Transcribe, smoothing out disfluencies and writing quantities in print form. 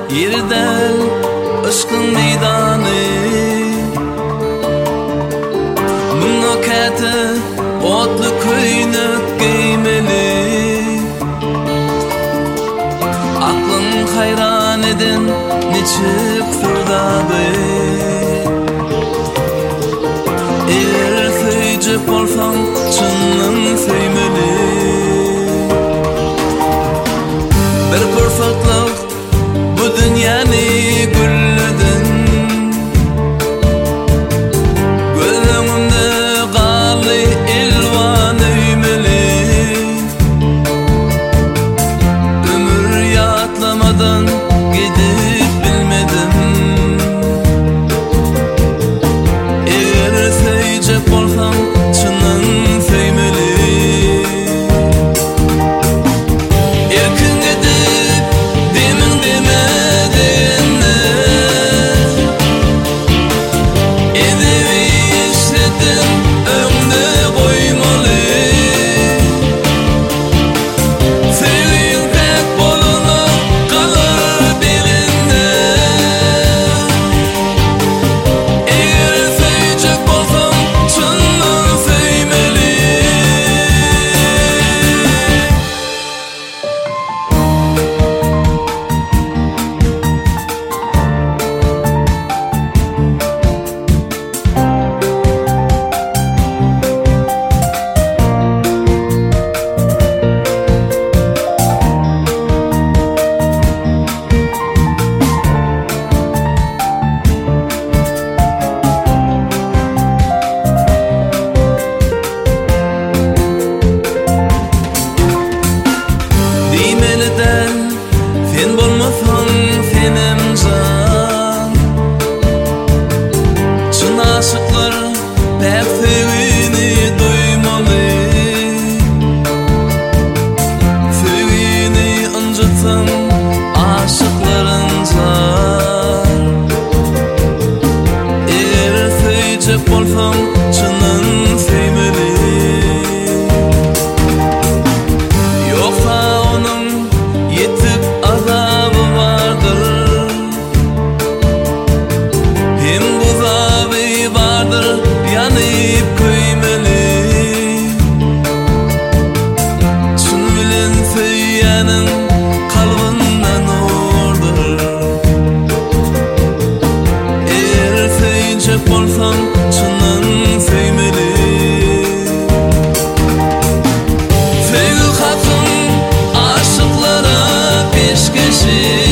yerden aşkın meydanı. Bunga käte otlu köynük giymeli. Aklın hayran eden neçik fırdadı. Eğer söýjek bolsaň çynnyň söýmeli. Bir purfatlyk bu dünýäni gülleden. Gözüňde galy elwan öýmeli. Ömür ýatlamadan gidip bilmedim. Eger söýjek bolsaň çynnyň söýmeli. Erkin gidip demin demedinne. Edebi işledin öňde goýmaly. Sevgiň pek bolunyp galar dilinde. Eger söýjek bolsaň çynnyň söýmeli. Diýmeliden sen bolmasaň senem jan. Çyn aşyklar pek sevgini duýmaly. Sevgini ynjytsaň aşyklarynja. Eger söýjek bolsaň çynnyň söýmeli. Yoksa onun yetip azabı vardır. Hem guzabı vardır, yanıp köymeli. Çyn bilen söýýäniň kalbyndan nurdur. Eger söýjek bolsaň çynnyň söýmeli. Sevgi hatun aşıklara peşkeşi.